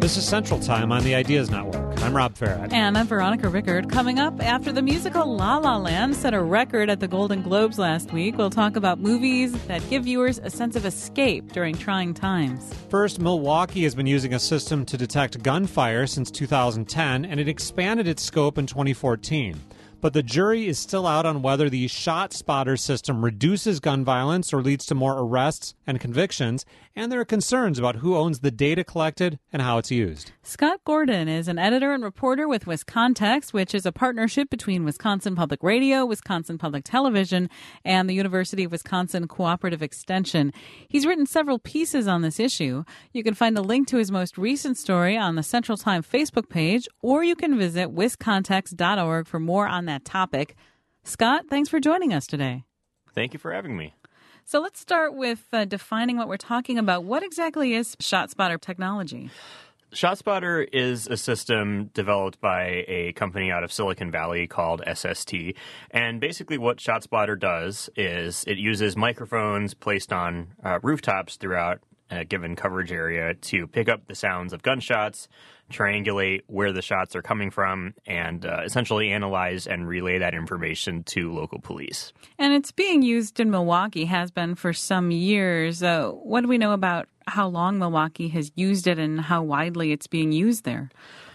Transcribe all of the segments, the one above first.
This is Central Time on the Ideas Network. I'm Rob Farrett. And I'm Veronica Rickard. Coming up, after the musical La La Land set a record at the Golden Globes last week, we'll talk about movies that give viewers a sense of escape during trying times. First, Milwaukee has been using a system to detect gunfire since 2010, and it expanded its scope in 2014. But the jury is still out on whether the ShotSpotter system reduces gun violence or leads to more arrests and convictions, and there are concerns about who owns the data collected and how it's used. Scott Gordon is an editor and reporter with WisContext, which is a partnership between Wisconsin Public Radio, Wisconsin Public Television, and the University of Wisconsin Cooperative Extension. He's written several pieces on this issue. You can find a link to his most recent story on the Central Time Facebook page, or you can visit wiscontext.org for more on that topic. Scott, thanks for joining us today. Thank you for having me. So let's start with defining what we're talking about. What exactly is ShotSpotter technology? ShotSpotter is a system developed by a company out of Silicon Valley called SST. And basically what ShotSpotter does is it uses microphones placed on rooftops throughout a given coverage area to pick up the sounds of gunshots, triangulate where the shots are coming from, and essentially analyze and relay that information to local police. And it's being used in Milwaukee, has been for some years. What do we know about how long Milwaukee has used it and how widely it's being used there?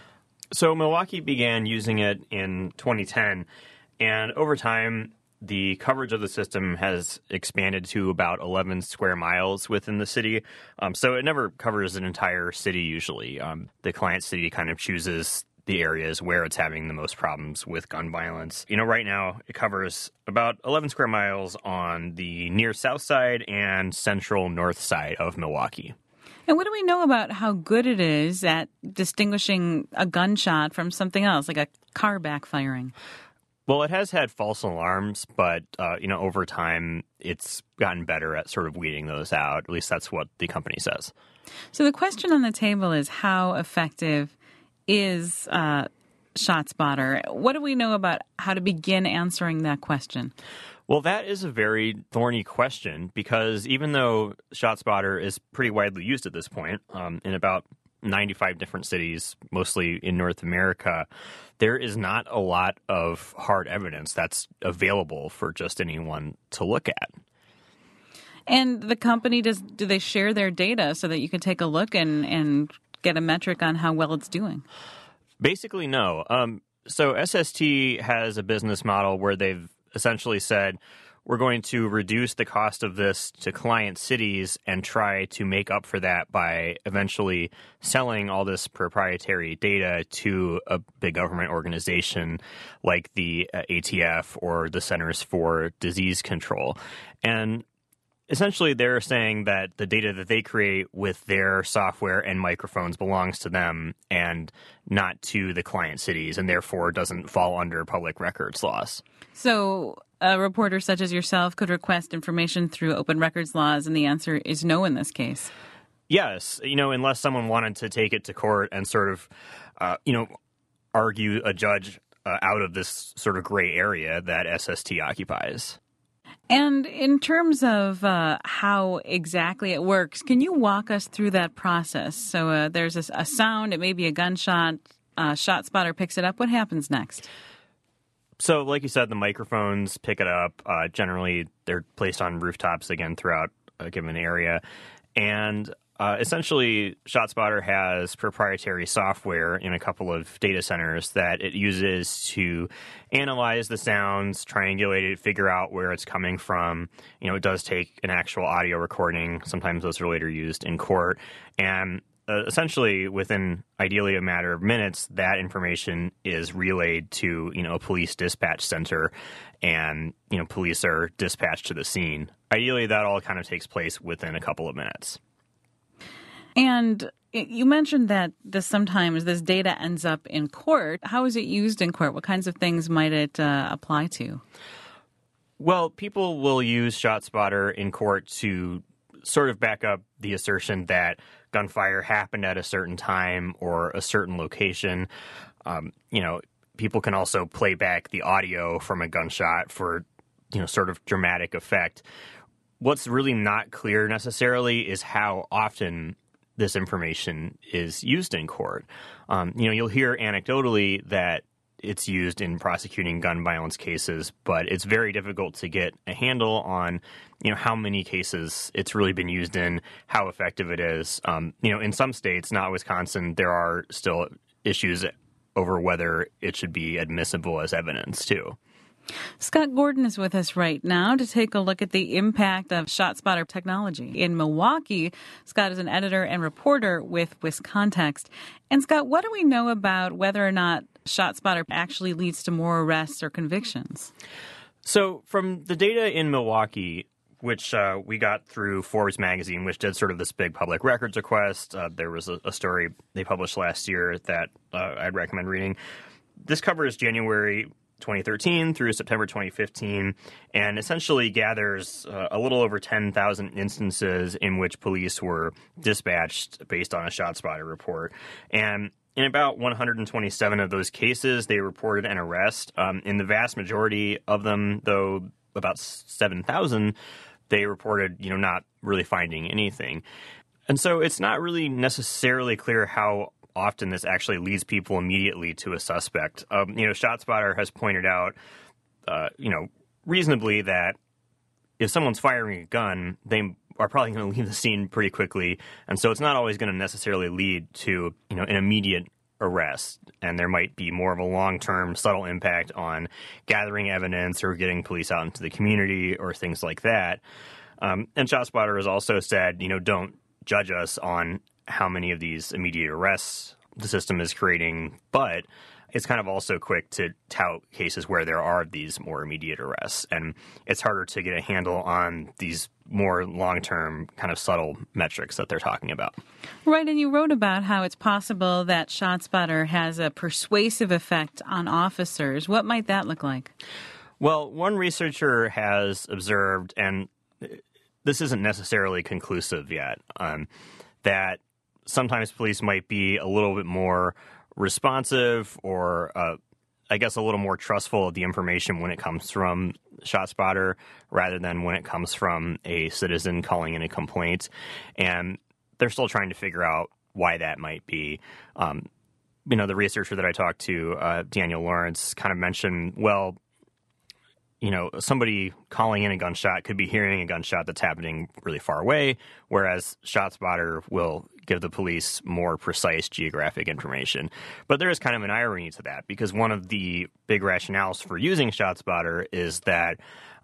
So Milwaukee began using it in 2010, and over time, the coverage of the system has expanded to about 11 square miles within the city. So it never covers an entire city usually. The client city kind of chooses the areas where it's having the most problems with gun violence. You know, right now it covers about 11 square miles on the near south side and central north side of Milwaukee. And what do we know about how good it is at distinguishing a gunshot from something else, like a car backfiring? Well, it has had false alarms, but, over time, it's gotten better at sort of weeding those out. At least that's what the company says. So the question on the table is, how effective is ShotSpotter? What do we know about how to begin answering that question? Well, that is a very thorny question because even though ShotSpotter is pretty widely used at this point, in about 95 different cities, mostly in North America, there is not a lot of hard evidence that's available for just anyone to look at. And the company, do they share their data so that you can take a look and get a metric on how well it's doing? Basically, no. So SST has a business model where they've essentially said, we're going to reduce the cost of this to client cities and try to make up for that by eventually selling all this proprietary data to a big government organization like the ATF or the Centers for Disease Control. And essentially, they're saying that the data that they create with their software and microphones belongs to them and not to the client cities, and therefore doesn't fall under public records laws. So a reporter such as yourself could request information through open records laws, and the answer is no in this case. Yes, unless someone wanted to take it to court and sort of, argue a judge out of this sort of gray area that SST occupies. And in terms of how exactly it works, can you walk us through that process? So there's a sound, it may be a gunshot, ShotSpotter picks it up. What happens next? So like you said, the microphones pick it up. Generally, they're placed on rooftops, again, throughout a given area. And essentially, ShotSpotter has proprietary software in a couple of data centers that it uses to analyze the sounds, triangulate it, figure out where it's coming from. It does take an actual audio recording. Sometimes those are later used in court. And essentially, within ideally a matter of minutes, that information is relayed to, a police dispatch center, and, police are dispatched to the scene. Ideally, that all kind of takes place within a couple of minutes. And you mentioned that sometimes this data ends up in court. How is it used in court? What kinds of things might it apply to? Well, people will use ShotSpotter in court to sort of back up the assertion that gunfire happened at a certain time or a certain location. People can also play back the audio from a gunshot for, sort of dramatic effect. What's really not clear necessarily is how often this information is used in court. You'll hear anecdotally that it's used in prosecuting gun violence cases, but it's very difficult to get a handle on, how many cases it's really been used in, how effective it is. In some states, not Wisconsin, there are still issues over whether it should be admissible as evidence, too. Scott Gordon is with us right now to take a look at the impact of ShotSpotter technology. In Milwaukee, Scott is an editor and reporter with WisContext. And Scott, what do we know about whether or not ShotSpotter actually leads to more arrests or convictions? So from the data in Milwaukee, which we got through Forbes magazine, which did sort of this big public records request, there was a story they published last year that I'd recommend reading. This covers January 2013 through September 2015, and essentially gathers a little over 10,000 instances in which police were dispatched based on a ShotSpotter report. And in about 127 of those cases, they reported an arrest. In the vast majority of them, though, about 7,000, they reported, not really finding anything. And so it's not really necessarily clear how often this actually leads people immediately to a suspect. ShotSpotter has pointed out, reasonably that if someone's firing a gun, they are probably going to leave the scene pretty quickly. And so it's not always going to necessarily lead to, an immediate arrest. And there might be more of a long-term subtle impact on gathering evidence or getting police out into the community or things like that. And ShotSpotter has also said, don't judge us on how many of these immediate arrests the system is creating, but it's kind of also quick to tout cases where there are these more immediate arrests, and it's harder to get a handle on these more long-term kind of subtle metrics that they're talking about. Right, and you wrote about how it's possible that ShotSpotter has a persuasive effect on officers. What might that look like? Well, one researcher has observed, and this isn't necessarily conclusive yet, that sometimes police might be a little bit more responsive or, I guess, a little more trustful of the information when it comes from ShotSpotter rather than when it comes from a citizen calling in a complaint. And they're still trying to figure out why that might be. The researcher that I talked to, Daniel Lawrence, kind of mentioned, well, somebody calling in a gunshot could be hearing a gunshot that's happening really far away, whereas ShotSpotter will give the police more precise geographic information. But there is kind of an irony to that, because one of the big rationales for using ShotSpotter is that,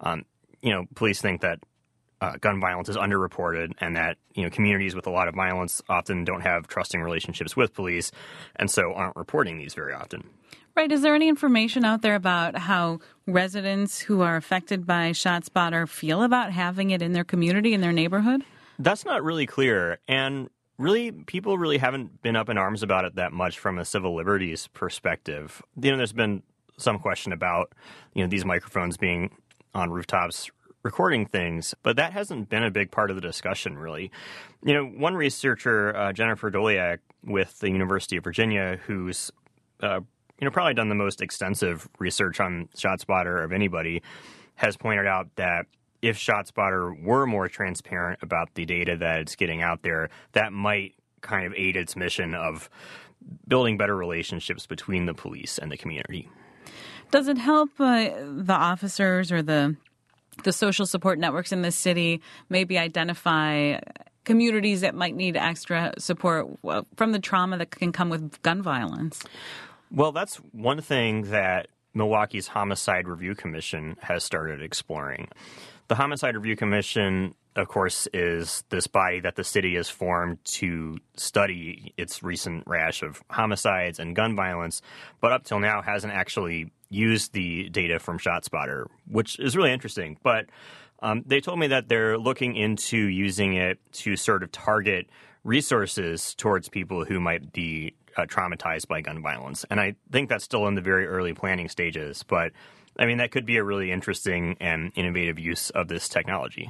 police think that gun violence is underreported and that, communities with a lot of violence often don't have trusting relationships with police and so aren't reporting these very often. Right. Is there any information out there about how residents who are affected by ShotSpotter feel about having it in their community, in their neighborhood? That's not really clear. And really, people really haven't been up in arms about it that much from a civil liberties perspective. There's been some question about, these microphones being on rooftops recording things, but that hasn't been a big part of the discussion, really. One researcher, Jennifer Doliak with the University of Virginia, who's probably done the most extensive research on ShotSpotter of anybody, has pointed out that if ShotSpotter were more transparent about the data that it's getting out there, that might kind of aid its mission of building better relationships between the police and the community. Does it help the officers or the social support networks in the city maybe identify communities that might need extra support from the trauma that can come with gun violence? Well, that's one thing that Milwaukee's Homicide Review Commission has started exploring. The Homicide Review Commission, of course, is this body that the city has formed to study its recent rash of homicides and gun violence, but up till now hasn't actually used the data from ShotSpotter, which is really interesting. But they told me that they're looking into using it to sort of target resources towards people who might be traumatized by gun violence. And I think that's still in the very early planning stages. But, that could be a really interesting and innovative use of this technology.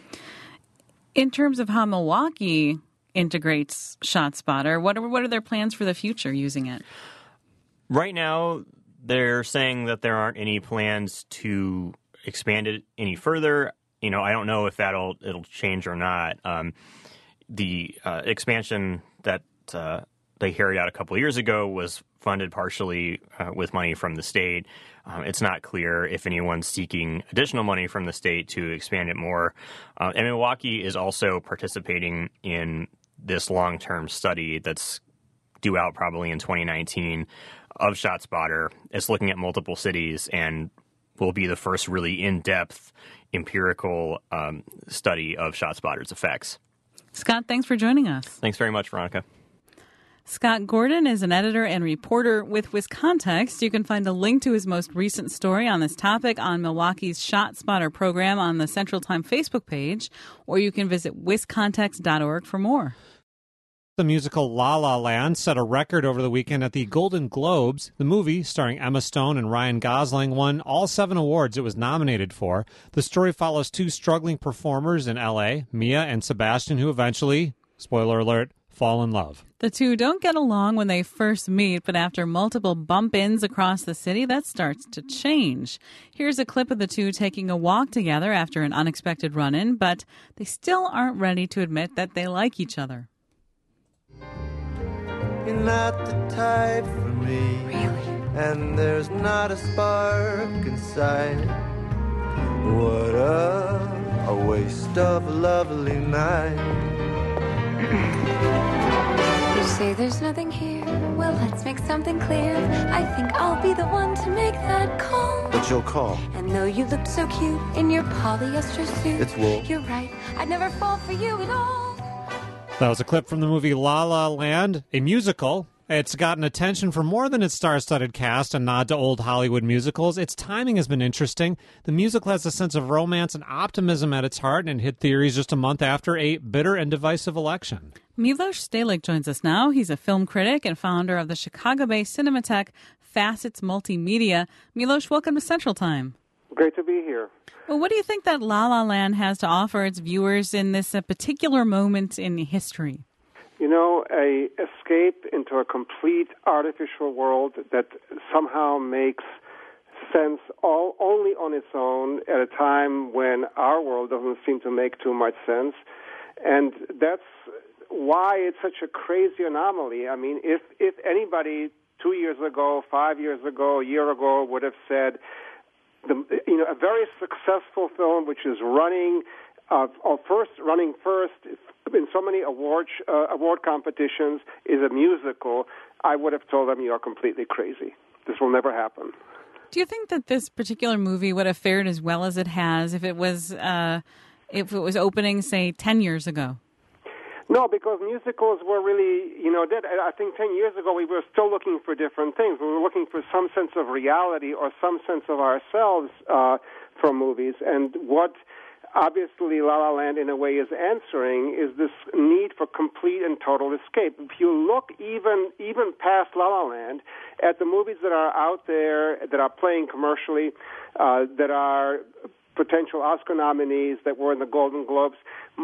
In terms of how Milwaukee integrates ShotSpotter, what are their plans for the future using it? Right now, they're saying that there aren't any plans to expand it any further. I don't know if it'll change or not. the expansion that they carried out a couple years ago was funded partially with money from the state. It's not clear if anyone's seeking additional money from the state to expand it more. And Milwaukee is also participating in this long-term study that's due out probably in 2019 of ShotSpotter. It's looking at multiple cities and will be the first really in-depth empirical study of ShotSpotter's effects. Scott, thanks for joining us. Thanks very much, Veronica. Scott Gordon is an editor and reporter with WisContext. You can find a link to his most recent story on this topic on Milwaukee's ShotSpotter program on the Central Time Facebook page, or you can visit wiscontext.org for more. The musical La La Land set a record over the weekend at the Golden Globes. The movie, starring Emma Stone and Ryan Gosling, won all 7 awards it was nominated for. The story follows 2 struggling performers in L.A., Mia and Sebastian, who eventually, spoiler alert, fall in love. The two don't get along when they first meet, but after multiple bump-ins across the city, that starts to change. Here's a clip of the two taking a walk together after an unexpected run-in, but they still aren't ready to admit that they like each other. You're not the type for me. Really? And there's not a spark inside. What a waste of a lovely night. You say there's nothing here. Well, let's make something clear. I think I'll be the one to make that call. But you'll call. And though you looked so cute in your polyester suit, It's wool. You're right, I'd never fall for you at all. That was a clip from the movie La La Land, a musical. It's gotten attention for more than its star-studded cast, a nod to old Hollywood musicals. Its timing has been interesting. The musical has a sense of romance and optimism at its heart and hit theaters just a month after a bitter and divisive election. Milos Stalik joins us now. He's a film critic and founder of the Chicago-based Cinematheque Facets Multimedia. Milos, welcome to Central Time. Great to be here. Well, what do you think that La La Land has to offer its viewers in this particular moment in history? You know, a escape into a complete artificial world that somehow makes sense only on its own at a time when our world doesn't seem to make too much sense. And that's why it's such a crazy anomaly. I mean, if anybody 2 years ago, 5 years ago, a year ago would have said, a very successful film which is running first in so many award competitions is a musical, I would have told them you are completely crazy. This will never happen. Do you think that this particular movie would have fared as well as it has if it was opening, say, 10 years ago? No, because musicals were really, dead. I think 10 years ago we were still looking for different things. We were looking for some sense of reality or some sense of ourselves from movies. And what obviously La La Land in a way is answering is this need for complete and total escape. If you look even past La La Land at the movies that are out there, that are playing commercially, that are potential Oscar nominees, that were in the Golden Globes,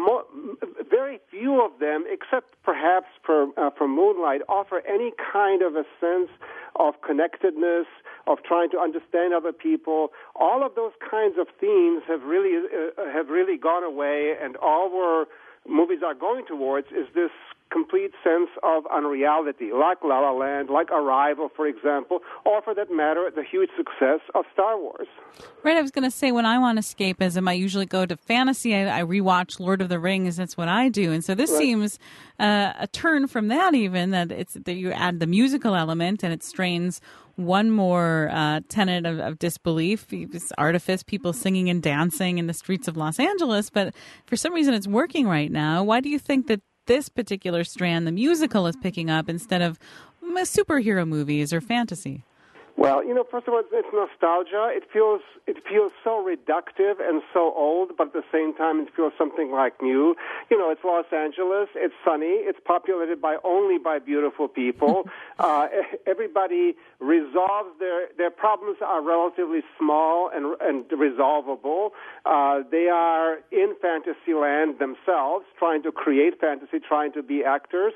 very few of them, except perhaps for Moonlight, offer any kind of a sense of connectedness, of trying to understand other people. All of those kinds of themes have really gone away, and all movies are going towards is this complete sense of unreality, like La La Land, like Arrival, for example, or for that matter, the huge success of Star Wars. Right, I was going to say, when I want escapism, I usually go to fantasy. I rewatch Lord of the Rings. That's what I do. And so this seems a turn from that even, that you add the musical element and it strains one more tenet of disbelief, this artifice, people singing and dancing in the streets of Los Angeles. But for some reason it's working right now. Why do you think that this particular strand, the musical, is picking up instead of superhero movies or fantasy? Well, first of all, it's nostalgia. It feels so reductive and so old, but at the same time, it feels something like new. It's Los Angeles. It's sunny. It's populated only by beautiful people. Everybody resolves their problems are relatively small and resolvable. They are in fantasy land themselves, trying to create fantasy, trying to be actors.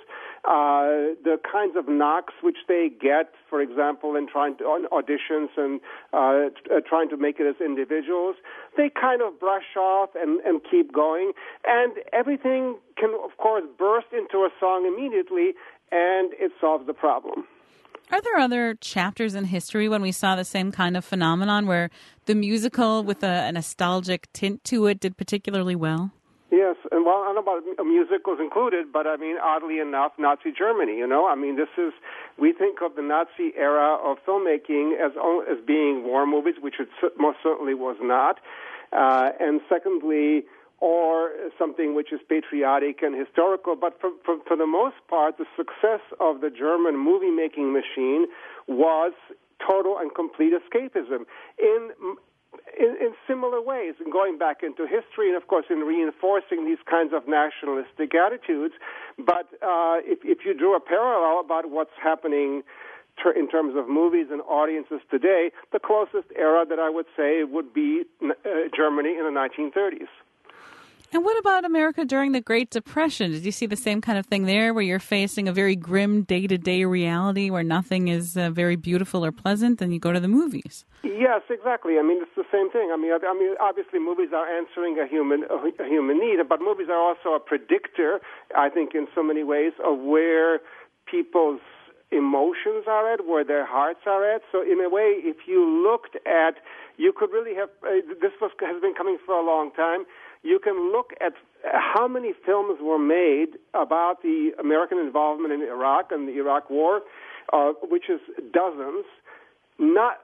the kinds of knocks which they get, for example, in trying to on auditions and trying to make it as individuals, they kind of brush off and keep going. And everything can, of course, burst into a song immediately, and it solves the problem. Are there other chapters in history when we saw the same kind of phenomenon where the musical with a nostalgic tint to it did particularly well? Yes, and well, I don't know about musicals included, but I mean, oddly enough, Nazi Germany, you know? I mean, we think of the Nazi era of filmmaking as being war movies, which it most certainly was not. And secondly, or something which is patriotic and historical. But for the most part, the success of the German movie-making machine was total and complete escapism in similar ways, and going back into history and, of course, in reinforcing these kinds of nationalistic attitudes. But if you drew a parallel about what's happening in terms of movies and audiences today, the closest era that I would say would be Germany in the 1930s. And what about America during the Great Depression? Did you see the same kind of thing there, where you're facing a very grim day-to-day reality where nothing is very beautiful or pleasant, and you go to the movies? Yes, exactly. I mean, it's the same thing. I mean, obviously, movies are answering a human need, but movies are also a predictor, I think, in so many ways, of where people's emotions are at, where their hearts are at. So, in a way, if you looked at, you could really have. Has been coming for a long time. You can look at how many films were made about the American involvement in Iraq and the Iraq War, which is dozens. Not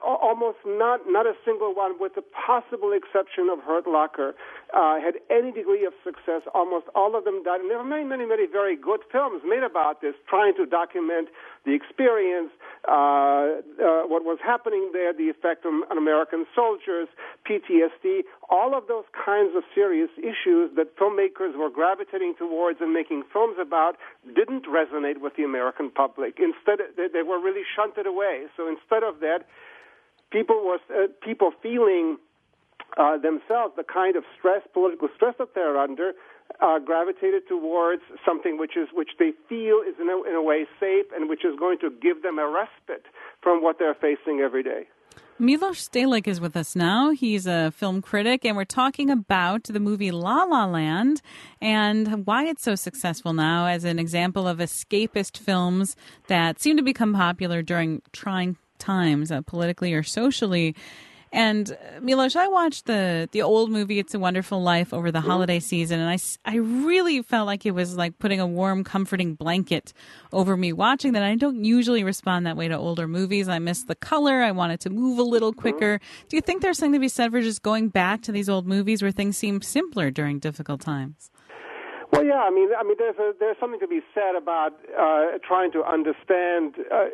a single one, with the possible exception of Hurt Locker, had any degree of success. Almost all of them died. And there were many, many, many very good films made about this, trying to document the experience, what was happening there, the effect on American soldiers, PTSD, all of those kinds of serious issues that filmmakers were gravitating towards and making films about didn't resonate with the American public. Instead, they were really shunted away. So instead of that, people feeling themselves the kind of political stress that they're under, gravitated towards something which they feel is in a way safe and which is going to give them a respite from what they're facing every day. Milos Stalik is with us now. He's a film critic, and we're talking about the movie La La Land and why it's so successful now as an example of escapist films that seem to become popular during trying times, politically or socially. And Milos, I watched the old movie It's a Wonderful Life over the holiday season, and I really felt like it was like putting a warm, comforting blanket over me watching that. I don't usually respond that way to older movies. I miss the color. I wanted to move a little quicker. Do you think there's something to be said for just going back to these old movies where things seem simpler during difficult times? Well, yeah, I mean, there's something to be said about trying to understand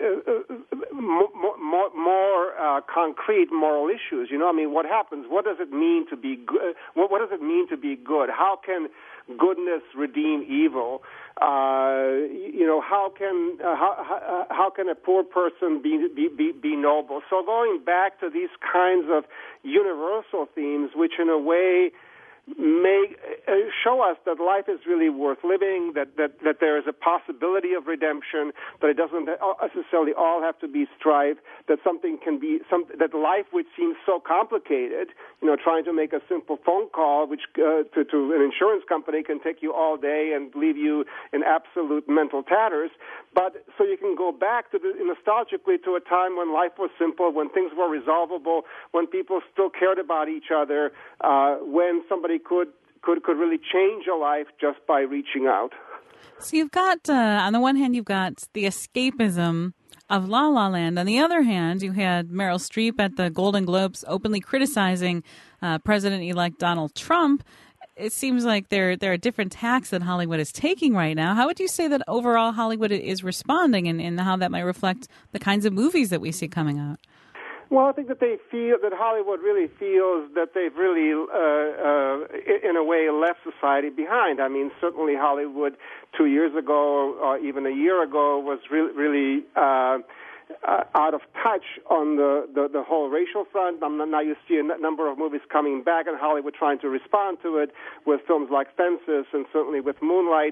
more concrete moral issues. You know, I mean, what happens? What does it mean to be good? What does it mean to be good? How can goodness redeem evil? You know, how can a poor person be noble? So going back to these kinds of universal themes, which in a way may show us that life is really worth living, that there is a possibility of redemption, that it doesn't necessarily all have to be strife, that something can be that life, which seems so complicated, you know, trying to make a simple phone call, which to an insurance company can take you all day and leave you in absolute mental tatters. But so you can go back to nostalgically to a time when life was simple, when things were resolvable, when people still cared about each other, when somebody could really change a life just by reaching out. So you've got, on the one hand, you've got the escapism of La La Land. On the other hand, you had Meryl Streep at the Golden Globes openly criticizing President-elect Donald Trump. It seems like there are different tacks that Hollywood is taking right now. How would you say that overall Hollywood is responding, and how that might reflect the kinds of movies that we see coming out? Well, I think that they feel that Hollywood really feels that they've really, in a way, left society behind. I mean, certainly Hollywood 2 years ago, or even a year ago, was really out of touch on the whole racial front. Now you see a number of movies coming back, and Hollywood trying to respond to it with films like Fences and certainly with Moonlight.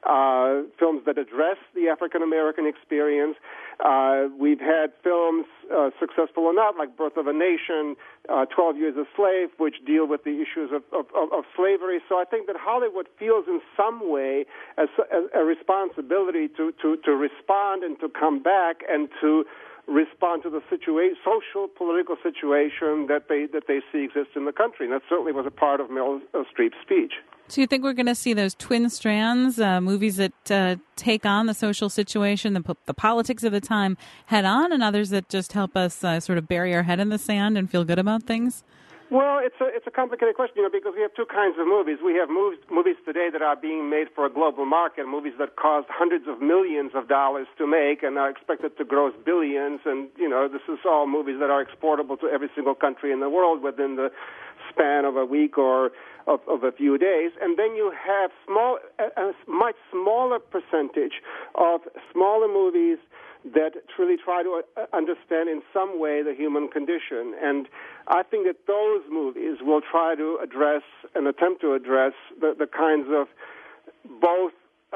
films that address the African American experience. We've had films, successful or not, like Birth of a Nation, 12 Years a Slave, which deal with the issues of slavery. So I think that Hollywood feels in some way a responsibility to respond and to come back and to respond to the social, political situation that they see exist in the country. And that certainly was a part of Meryl Streep's speech. So you think we're going to see those twin strands, movies that take on the social situation, the politics of the time head on, and others that just help us sort of bury our head in the sand and feel good about things? Well, it's a complicated question, because we have two kinds of movies. We have movies today that are being made for a global market, movies that cost hundreds of millions of dollars to make and are expected to gross billions. And, this is all movies that are exportable to every single country in the world within the span of a week or of a few days. And then you have a much smaller percentage of smaller movies that truly try to understand in some way the human condition. And I think that those movies will try to address and attempt to address the kinds of both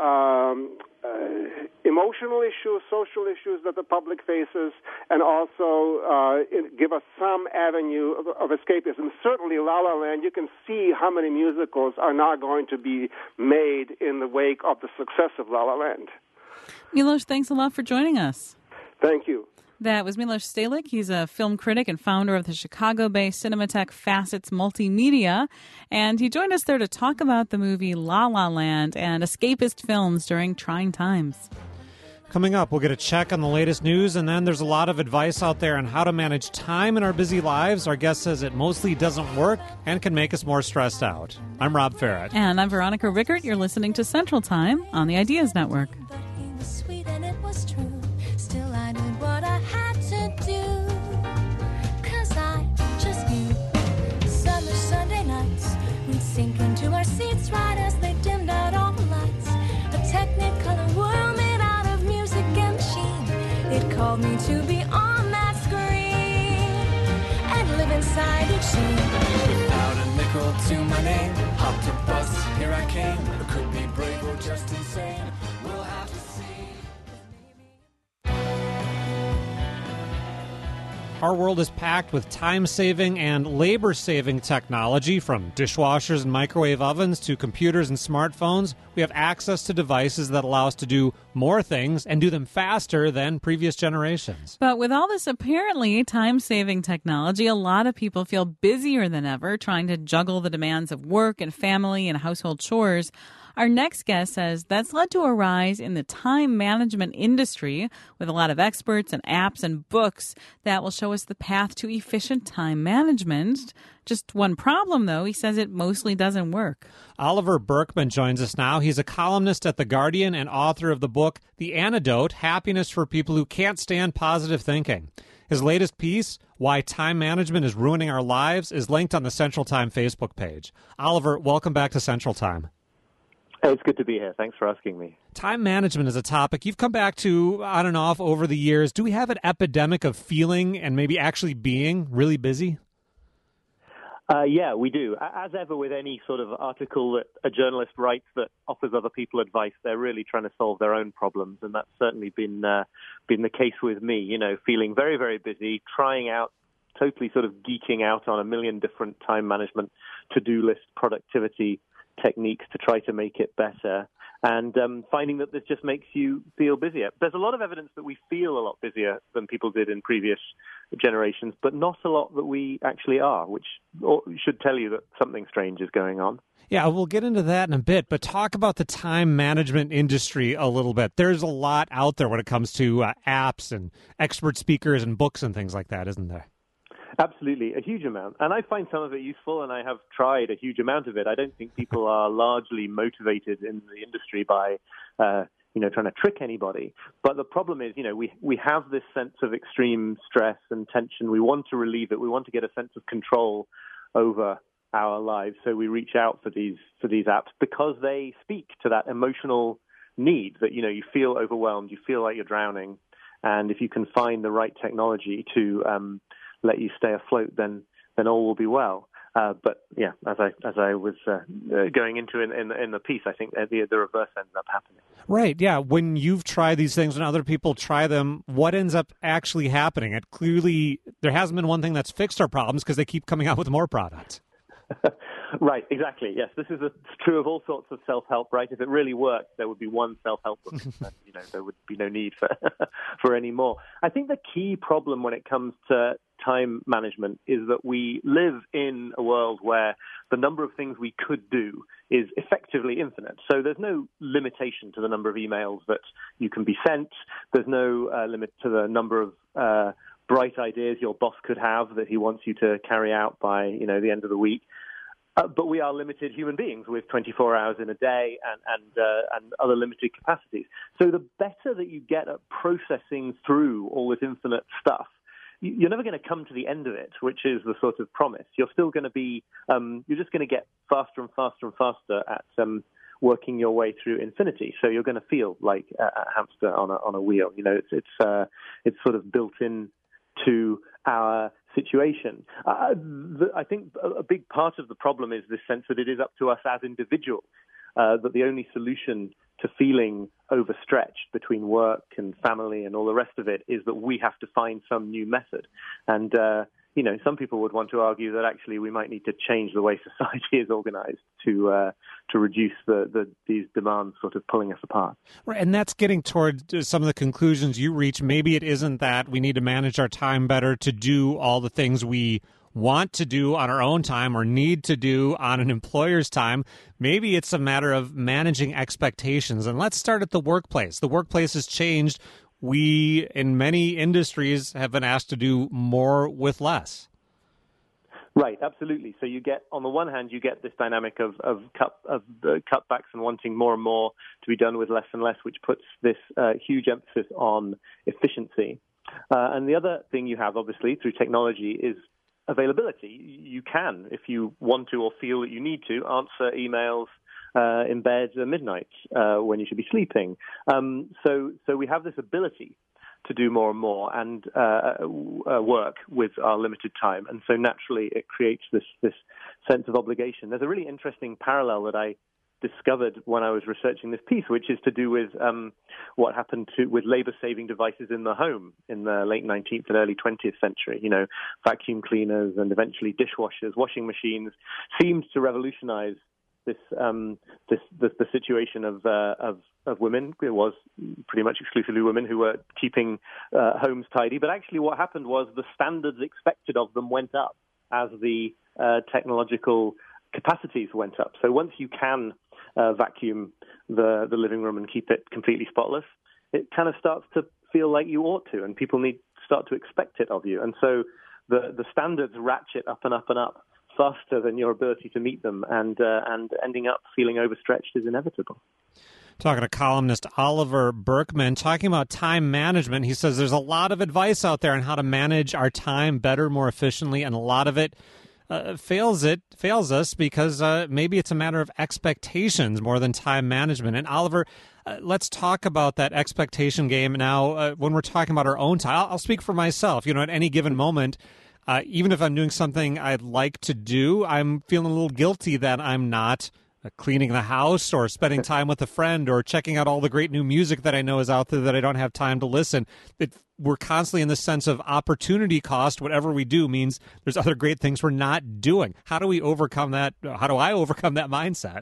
emotional issues, social issues that the public faces, and also give us some avenue of escapism. Certainly, La La Land, you can see how many musicals are now going to be made in the wake of the success of La La Land. Milos, thanks a lot for joining us. Thank you. That was Milos Stalik. He's a film critic and founder of the Chicago-based Cinematheque Facets Multimedia. And he joined us there to talk about the movie La La Land and escapist films during trying times. Coming up, we'll get a check on the latest news, and then there's a lot of advice out there on how to manage time in our busy lives. Our guest says it mostly doesn't work and can make us more stressed out. I'm Rob Farrett. And I'm Veronica Rickert. You're listening to Central Time on the Ideas Network. But he was sweet and it was true. Still I knew what I had to do, 'cause I just knew. Summer Sunday nights, we'd sink into our seats right as they dimmed out all the lights. A Technicolor world made out of music and sheen. It called me to be on that screen and live inside each scene. Without a nickel to my name, hopped a bus, here I came. I could be brave or just insane. We'll have to see. Our world is packed with time-saving and labor-saving technology. From dishwashers and microwave ovens to computers and smartphones, we have access to devices that allow us to do more things and do them faster than previous generations. But with all this apparently time-saving technology, a lot of people feel busier than ever trying to juggle the demands of work and family and household chores. Our next guest says that's led to a rise in the time management industry with a lot of experts and apps and books that will show us the path to efficient time management. Just one problem, though. He says it mostly doesn't work. Oliver Burkeman joins us now. He's a columnist at The Guardian and author of the book, The Antidote, Happiness for People Who Can't Stand Positive Thinking. His latest piece, Why Time Management is Ruining Our Lives, is linked on the Central Time Facebook page. Oliver, welcome back to Central Time. It's good to be here. Thanks for asking me. Time management is a topic you've come back to on and off over the years. Do we have an epidemic of feeling and maybe actually being really busy? Yeah, we do. As ever with any sort of article that a journalist writes that offers other people advice, they're really trying to solve their own problems. And that's certainly been the case with me, feeling very, very busy, trying out, totally sort of geeking out on a million different time management, to-do list, productivity techniques to try to make it better, and finding that this just makes you feel busier. There's a lot of evidence that we feel a lot busier than people did in previous generations, but not a lot that we actually are, which should tell you that something strange is going on. Yeah, we'll get into that in a bit, but talk about the time management industry a little bit. There's a lot out there when it comes to apps and expert speakers and books and things like that, isn't there? Absolutely, a huge amount. And I find some of it useful, and I have tried a huge amount of it. I don't think people are largely motivated in the industry by, trying to trick anybody. But the problem is, we have this sense of extreme stress and tension. We want to relieve it. We want to get a sense of control over our lives. So we reach out for these apps because they speak to that emotional need that, you feel overwhelmed, you feel like you're drowning. And if you can find the right technology to let you stay afloat, then all will be well. But yeah, as I was going into in the piece, I think the reverse ends up happening. Right, yeah. When you've tried these things and other people try them, what ends up actually happening? It clearly, there hasn't been one thing that's fixed our problems because they keep coming out with more products. Right, exactly. Yes, this is true of all sorts of self-help. Right, if it really worked, there would be one self-help book. And, there would be no need for any more. I think the key problem when it comes to time management is that we live in a world where the number of things we could do is effectively infinite. So there's no limitation to the number of emails that you can be sent. There's no limit to the number of bright ideas your boss could have that he wants you to carry out by the end of the week. But we are limited human beings with 24 hours in a day and other limited capacities. So the better that you get at processing through all this infinite stuff, you're never going to come to the end of it, which is the sort of promise. You're still going to be, you're just going to get faster and faster and faster at working your way through infinity. So you're going to feel like a hamster on a wheel. It's sort of built in to our situation. I think a big part of the problem is this sense that it is up to us as individuals, that the only solution to feeling overstretched between work and family and all the rest of it is that we have to find some new method. And, some people would want to argue that actually we might need to change the way society is organized to reduce these demands sort of pulling us apart. Right, and that's getting toward some of the conclusions you reach. Maybe it isn't that we need to manage our time better to do all the things we want to do on our own time or need to do on an employer's time. Maybe it's a matter of managing expectations. And let's start at the workplace. The workplace has changed. We, in many industries, have been asked to do more with less. Right, absolutely. So you get, on the one hand, you get this dynamic of cutbacks and wanting more and more to be done with less and less, which puts this huge emphasis on efficiency. And the other thing you have, obviously, through technology is availability. You can, if you want to or feel that you need to, answer emails in bed at midnight when you should be sleeping. So we have this ability to do more and more and work with our limited time. And so naturally it creates this sense of obligation. There's a really interesting parallel that I discovered when I was researching this piece, which is to do with what happened with labor-saving devices in the home in the late 19th and early 20th century. Vacuum cleaners and eventually dishwashers, washing machines seemed to revolutionize the situation of women. It was pretty much exclusively women who were keeping homes tidy. But actually what happened was the standards expected of them went up as the technological capacities went up. So once you can vacuum the living room and keep it completely spotless, it kind of starts to feel like you ought to, and people start to expect it of you. And so the standards ratchet up and up and up faster than your ability to meet them, and ending up feeling overstretched is inevitable. Talking to columnist Oliver Burkeman, talking about time management. He says there's a lot of advice out there on how to manage our time better, more efficiently, and a lot of it fails us because maybe it's a matter of expectations more than time management. And Oliver, let's talk about that expectation game now. When we're talking about our own time, I'll speak for myself. At any given moment, even if I'm doing something I'd like to do, I'm feeling a little guilty that I'm not cleaning the house or spending time with a friend or checking out all the great new music that I know is out there that I don't have time to listen. We're constantly in the sense of opportunity cost. Whatever we do means there's other great things we're not doing. How do we overcome that? How do I overcome that mindset?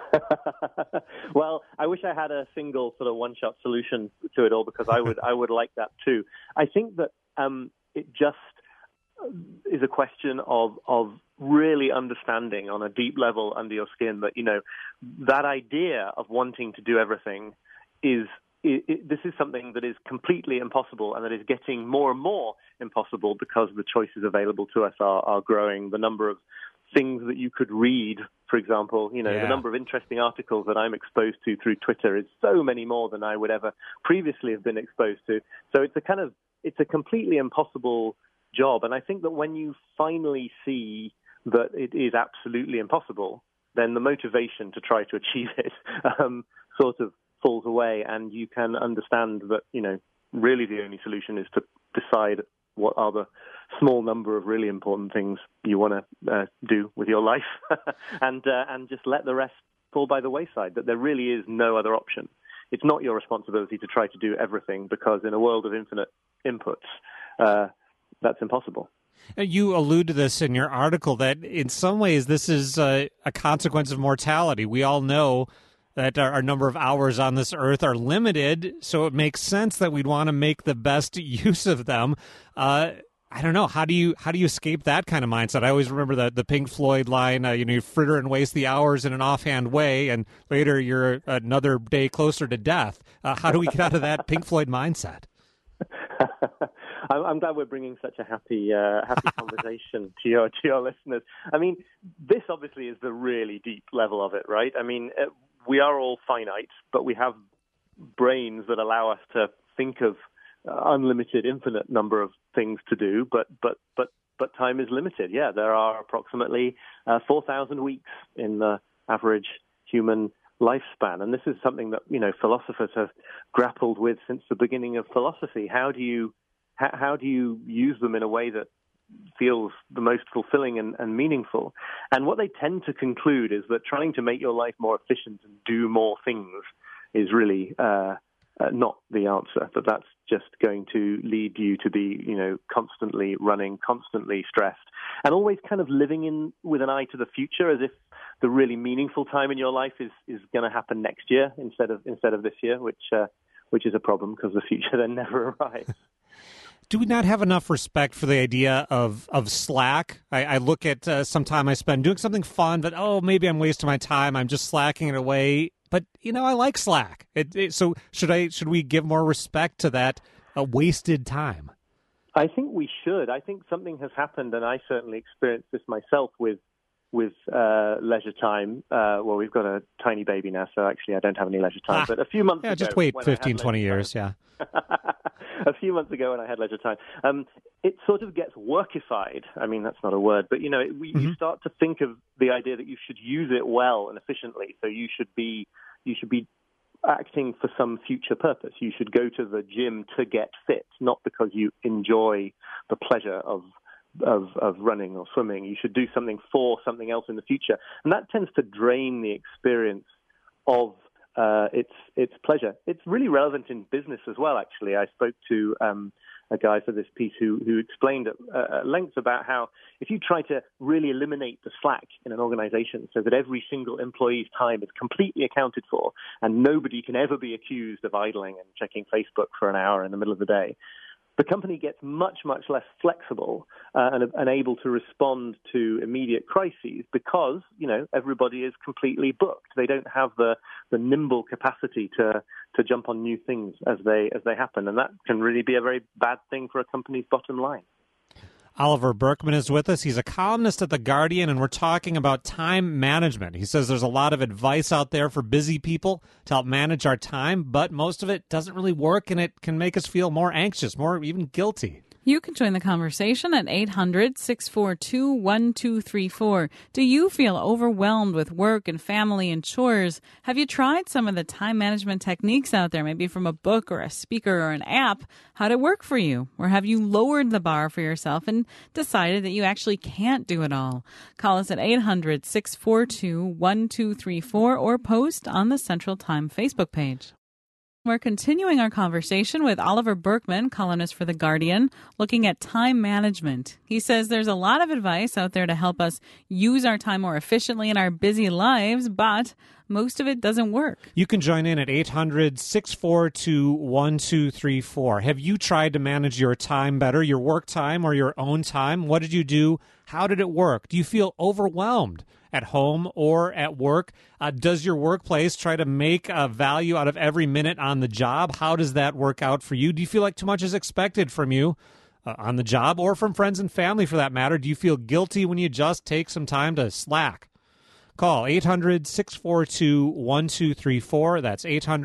Well, I wish I had a single sort of one-shot solution to it all, because I would like that too. I think that it just is a question of really understanding on a deep level under your skin that, that idea of wanting to do everything this is something that is completely impossible, and that is getting more and more impossible because the choices available to us are growing. The number of things that you could read, for example, the number of interesting articles that I'm exposed to through Twitter is so many more than I would ever previously have been exposed to. So it's a completely impossible job. And I think that when you finally see that it is absolutely impossible, then the motivation to try to achieve it sort of falls away, and you can understand that, really the only solution is to decide what are the small number of really important things you want to do with your life, and just let the rest fall by the wayside. That there really is no other option. It's not your responsibility to try to do everything, because in a world of infinite inputs, that's impossible. You allude to this in your article that in some ways this is a consequence of mortality. We all know that our number of hours on this earth are limited, so it makes sense that we'd want to make the best use of them. I don't know. How do you escape that kind of mindset? I always remember the Pink Floyd line, you fritter and waste the hours in an offhand way, and later you're another day closer to death. How do we get out of that Pink Floyd mindset? I'm glad we're bringing such a happy conversation to your listeners. I mean, this obviously is the really deep level of it, right? I mean, we are all finite, but we have brains that allow us to think of unlimited, infinite number of things to do. But time is limited. Yeah, there are approximately 4,000 weeks in the average human lifespan, and this is something that philosophers have grappled with since the beginning of philosophy. How do you use them in a way that feels the most fulfilling and meaningful? And what they tend to conclude is that trying to make your life more efficient and do more things is really not the answer. That's just going to lead you to be, constantly running, constantly stressed, and always kind of living with an eye to the future, as if the really meaningful time in your life is going to happen next year instead of this year, which is a problem because the future then never arrives. Do we not have enough respect for the idea of slack? I look at some time I spend doing something fun, but maybe I'm wasting my time. I'm just slacking it away. But I like Slack. So should we give more respect to that wasted time? I think we should. I think something has happened, and I certainly experienced this myself with leisure time. Well, we've got a tiny baby now, so actually I don't have any leisure time. But a few months ago... just wait 15, 20 years, yeah. A few months ago when I had leisure time, it sort of gets workified. I mean, that's not a word, but, you start to think of the idea that you should use it well and efficiently. So you should be acting for some future purpose. You should go to the gym to get fit, not because you enjoy the pleasure of running or swimming. You should do something for something else in the future. And that tends to drain the experience of its pleasure. It's really relevant in business as well, actually. I spoke to a guy for this piece who explained at length about how if you try to really eliminate the slack in an organization so that every single employee's time is completely accounted for and nobody can ever be accused of idling and checking Facebook for an hour in the middle of the day, the company gets much, much less flexible and able to respond to immediate crises because, everybody is completely booked. They don't have the nimble capacity to jump on new things as they happen. And that can really be a very bad thing for a company's bottom line. Oliver Burkeman is with us. He's a columnist at The Guardian, and we're talking about time management. He says there's a lot of advice out there for busy people to help manage our time, but most of it doesn't really work, and it can make us feel more anxious, more even guilty. You can join the conversation at 800-642-1234. Do you feel overwhelmed with work and family and chores? Have you tried some of the time management techniques out there, maybe from a book or a speaker or an app? How'd it work for you? Or have you lowered the bar for yourself and decided that you actually can't do it all? Call us at 800-642-1234 or post on the Central Time Facebook page. We're continuing our conversation with Oliver Burkeman, columnist for The Guardian, looking at time management. He says there's a lot of advice out there to help us use our time more efficiently in our busy lives, but most of it doesn't work. You can join in at 800-642-1234. Have you tried to manage your time better, your work time or your own time? What did you do? How did it work? Do you feel overwhelmed at home or at work? Does your workplace try to make a value out of every minute on the job? How does that work out for you? Do you feel like too much is expected from you on the job or from friends and family for that matter? Do you feel guilty when you just take some time to slack? Call 800-642-1234. That's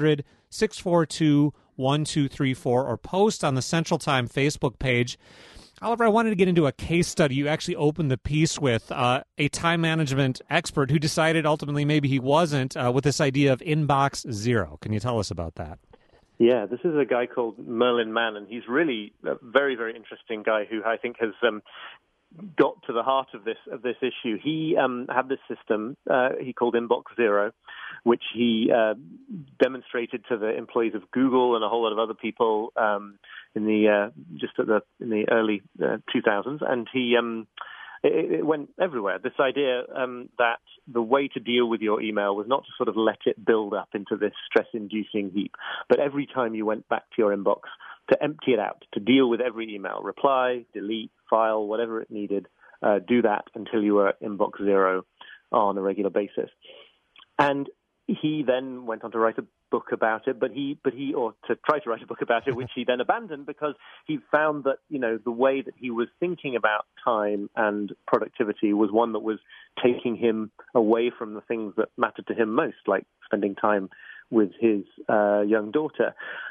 800-642-1234 or post on the Central Time Facebook page. Oliver, I wanted to get into a case study. You actually opened the piece with a time management expert who decided ultimately maybe he wasn't with this idea of inbox zero. Can you tell us about that? Yeah, this is a guy called Merlin Mann, and he's really a very, very interesting guy who I think has got to the heart of this issue. He had this system he called Inbox Zero, which he demonstrated to the employees of Google and a whole lot of other people in the early 2000s, and it went everywhere. This idea that the way to deal with your email was not to sort of let it build up into this stress-inducing heap, but every time you went back to your inbox, to empty it out, to deal with every email, reply, delete, file, whatever it needed, do that until you were at inbox zero on a regular basis. And he then went on to write a book about it, or to try to write a book about it, which he then abandoned because he found that, the way that he was thinking about time and productivity was one that was taking him away from the things that mattered to him most, like spending time with his young daughter.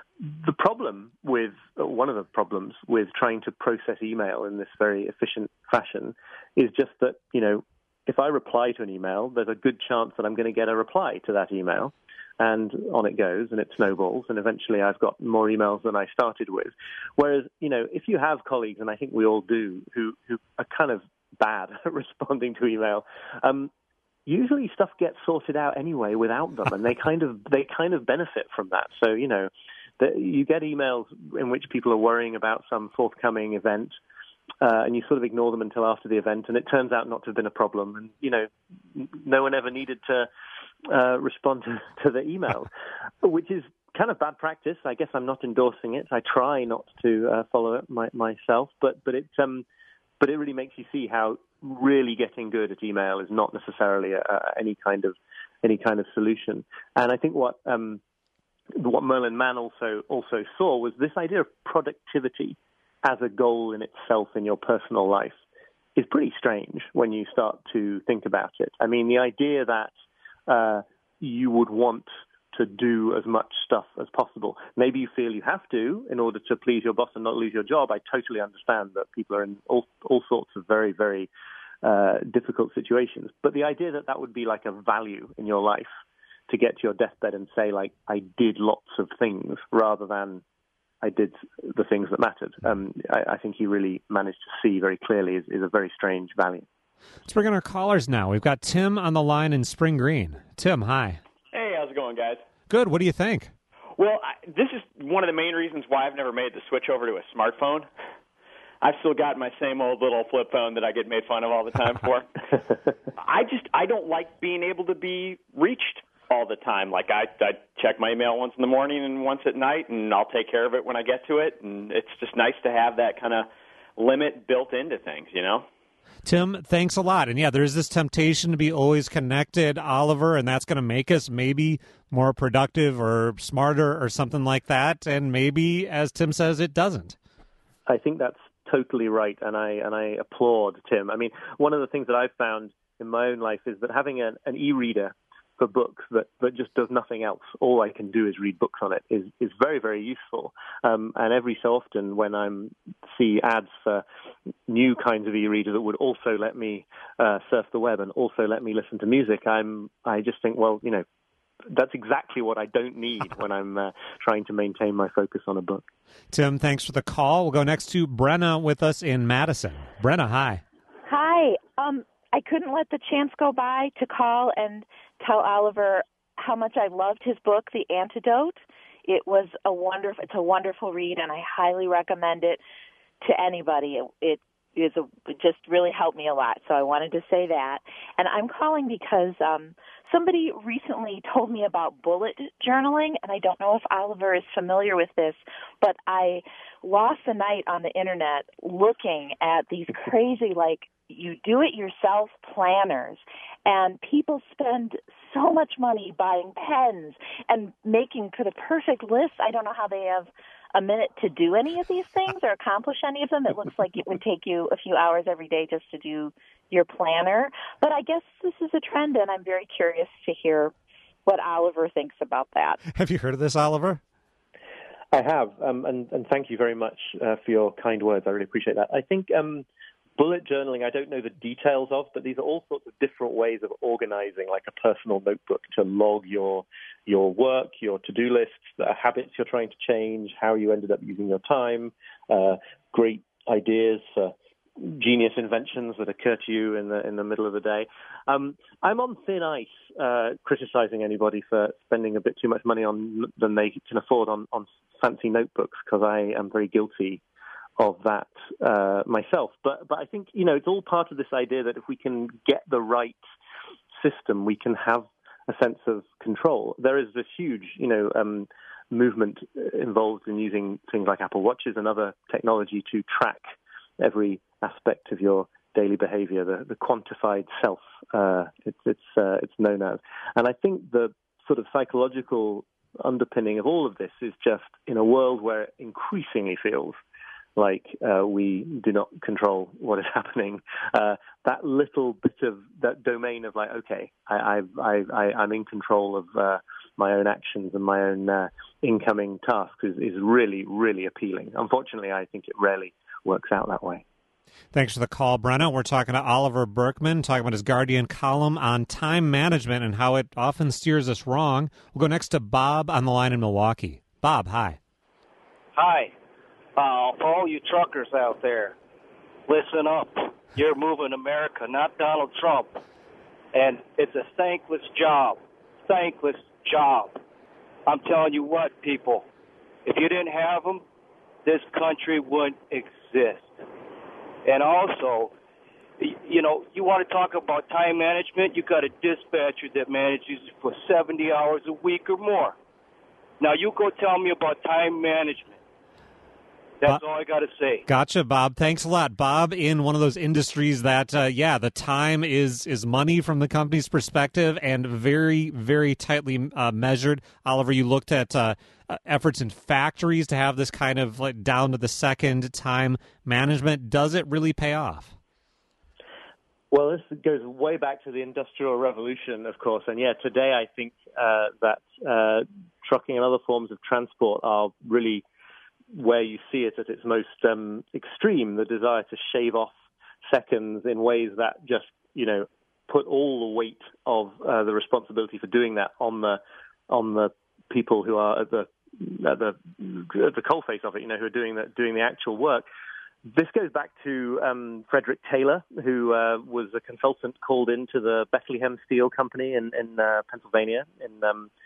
One of the problems with trying to process email in this very efficient fashion is just that, if I reply to an email, there's a good chance that I'm going to get a reply to that email. And on it goes, and it snowballs, and eventually I've got more emails than I started with. Whereas, if you have colleagues, and I think we all do, who are kind of bad at responding to email, usually stuff gets sorted out anyway without them, and they kind of benefit from that. So, you get emails in which people are worrying about some forthcoming event, and you sort of ignore them until after the event, and it turns out not to have been a problem. And, no one ever needed to respond to the email, which is kind of bad practice. I guess I'm not endorsing it. I try not to follow it myself, but it really makes you see how really getting good at email is not necessarily any kind of solution. And I think what Merlin Mann also saw was this idea of productivity as a goal in itself in your personal life is pretty strange when you start to think about it. I mean, the idea that you would want to do as much stuff as possible. Maybe you feel you have to in order to please your boss and not lose your job. I totally understand that people are in all sorts of very, very difficult situations. But the idea that would be like a value in your life to get to your deathbed and say, like, I did lots of things rather than I did the things that mattered, I think he really managed to see very clearly is a very strange value. Let's bring in our callers now. We've got Tim on the line in Spring Green. Tim, hi. Hey, how's it going, guys? Good. What do you think? Well, this is one of the main reasons why I've never made the switch over to a smartphone. I've still got my same old little flip phone that I get made fun of all the time for. I don't like being able to be reached all the time. Like, I check my email once in the morning and once at night, and I'll take care of it when I get to it. And it's just nice to have that kind of limit built into things, Tim, thanks a lot. And yeah, there's this temptation to be always connected, Oliver, and that's going to make us maybe more productive or smarter or something like that. And maybe, as Tim says, it doesn't. I think that's totally right, and I applaud Tim. I mean, one of the things that I've found in my own life is that having an e-reader for books that just does nothing else, all I can do is read books on it, is very, very useful. And every so often when I see ads for new kinds of e-reader that would also let me surf the web and also let me listen to music, I just think, well, that's exactly what I don't need when I'm trying to maintain my focus on a book. Tim, thanks for the call. We'll go next to Brenna with us in Madison. Brenna, hi. Hi. I couldn't let the chance go by to call and tell Oliver how much I loved his book, The Antidote. It's a wonderful read, and I highly recommend it to anybody. It just really helped me a lot, so I wanted to say that. And I'm calling because somebody recently told me about bullet journaling, and I don't know if Oliver is familiar with this, but I lost the night on the Internet looking at these crazy, you do-it-yourself planners, and people spend so much money buying pens and making for the perfect list. I don't know how they have a minute to do any of these things or accomplish any of them. It looks like it would take you a few hours every day just to do your planner. But I guess this is a trend, and I'm very curious to hear what Oliver thinks about that. Have you heard of this, Oliver? I have, and thank you very much for your kind words. I really appreciate that. I think bullet journaling, I don't know the details of, but these are all sorts of different ways of organizing, like a personal notebook to log your work, your to-do lists, the habits you're trying to change, how you ended up using your time, great ideas for genius inventions that occur to you in the middle of the day. I'm on thin ice criticizing anybody for spending a bit too much money than they can afford on fancy notebooks, because I am very guilty of that myself. But I think, it's all part of this idea that if we can get the right system, we can have a sense of control. There is this huge, movement involved in using things like Apple Watches and other technology to track every aspect of your daily behavior, the quantified self, it's known as. And I think the sort of psychological underpinning of all of this is just in a world where it increasingly feels like we do not control what is happening. That little bit of that domain of like, okay, I'm in control of my own actions and my own incoming tasks is really, really appealing. Unfortunately, I think it rarely works out that way. Thanks for the call, Brenna. We're talking to Oliver Burkeman, talking about his Guardian column on time management and how it often steers us wrong. We'll go next to Bob on the line in Milwaukee. Bob, hi. Hi. For all you truckers out there, listen up. You're moving America, not Donald Trump. And it's a thankless job. Thankless job. I'm telling you what, people. If you didn't have them, this country wouldn't exist. And also, you want to talk about time management, you got a dispatcher that manages for 70 hours a week or more. Now, you go tell me about time management. That's all I got to say. Gotcha, Bob. Thanks a lot. Bob, in one of those industries that, the time is money from the company's perspective and very, very tightly measured. Oliver, you looked at efforts in factories to have this kind of like down to the second time management. Does it really pay off? Well, this goes way back to the Industrial Revolution, of course. And today I think that trucking and other forms of transport are really where you see it at its most extreme, the desire to shave off seconds in ways that just, put all the weight of the responsibility for doing that on the people who are at the coalface of it, who are doing the actual work. This goes back to Frederick Taylor, who was a consultant called into the Bethlehem Steel Company in Pennsylvania in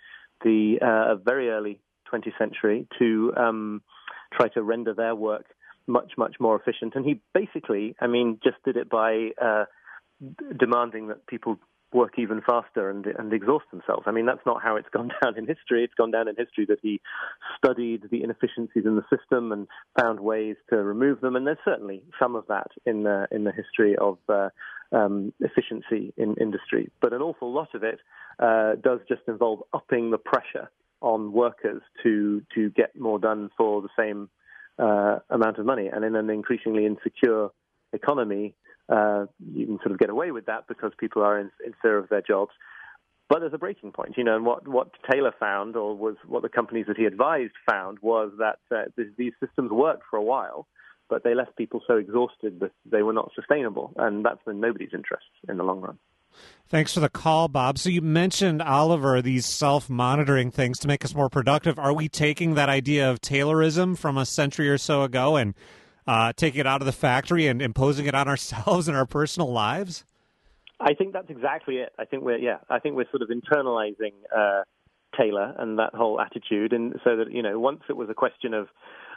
the very early 20th century to try to render their work much, much more efficient. And he basically, just did it by demanding that people work even faster and exhaust themselves. That's not how it's gone down in history. It's gone down in history that he studied the inefficiencies in the system and found ways to remove them. And there's certainly some of that in the history of efficiency in industry. But an awful lot of it does just involve upping the pressure on workers to get more done for the same amount of money. And in an increasingly insecure economy, you can sort of get away with that because people are in fear of their jobs. But there's a breaking point, and what Taylor found, or was what the companies that he advised found, was that these systems worked for a while, but they left people so exhausted that they were not sustainable. And that's in nobody's interest in the long run. Thanks for the call, Bob. So you mentioned, Oliver, these self-monitoring things to make us more productive. Are we taking that idea of Taylorism from a century or so ago and taking it out of the factory and imposing it on ourselves and our personal lives? I think that's exactly it. I think we're sort of internalizing Taylor and that whole attitude, and so that once it was a question of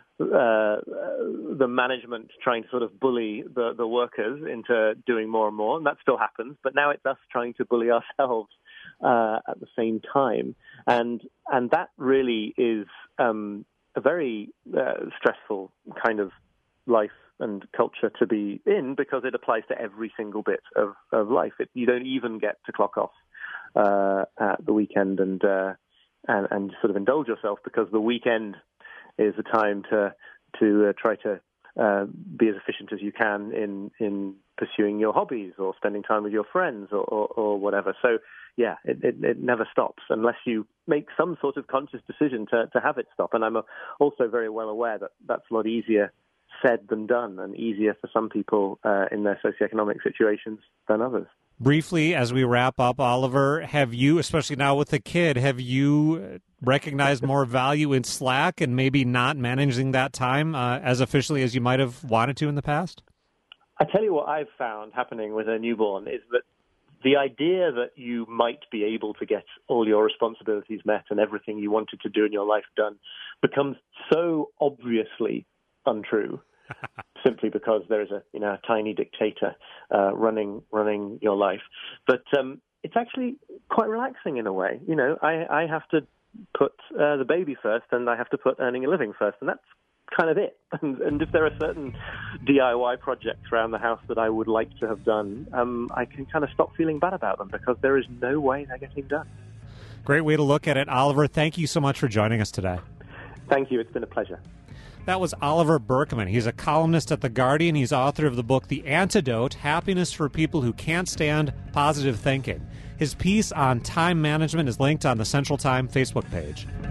the management trying to sort of bully the workers into doing more and more, and that still happens, but now it's us trying to bully ourselves at the same time, and that really is a very stressful kind of life and culture to be in, because it applies to every single bit of life. You don't even get to clock off at the weekend and sort of indulge yourself, because the weekend is a time to try to be as efficient as you can in pursuing your hobbies or spending time with your friends or whatever. So it never stops unless you make some sort of conscious decision to have it stop. And I'm also very well aware that that's a lot easier said than done, and easier for some people in their socioeconomic situations than others. Briefly, as we wrap up, Oliver, have you, especially now with the kid, have you recognized more value in Slack and maybe not managing that time as efficiently as you might have wanted to in the past? I tell you what I've found happening with a newborn is that the idea that you might be able to get all your responsibilities met and everything you wanted to do in your life done becomes so obviously untrue simply because there is a tiny dictator running your life. But it's actually quite relaxing in a way. I have to put the baby first, and I have to put earning a living first, and that's kind of it. And if there are certain DIY projects around the house that I would like to have done, I can kind of stop feeling bad about them because there is no way they're getting done. Great way to look at it. Oliver, thank you so much for joining us today. Thank you. It's been a pleasure. That was Oliver Burkeman. He's a columnist at The Guardian. He's author of the book The Antidote, Happiness for People Who Can't Stand Positive Thinking. His piece on time management is linked on the Central Time Facebook page.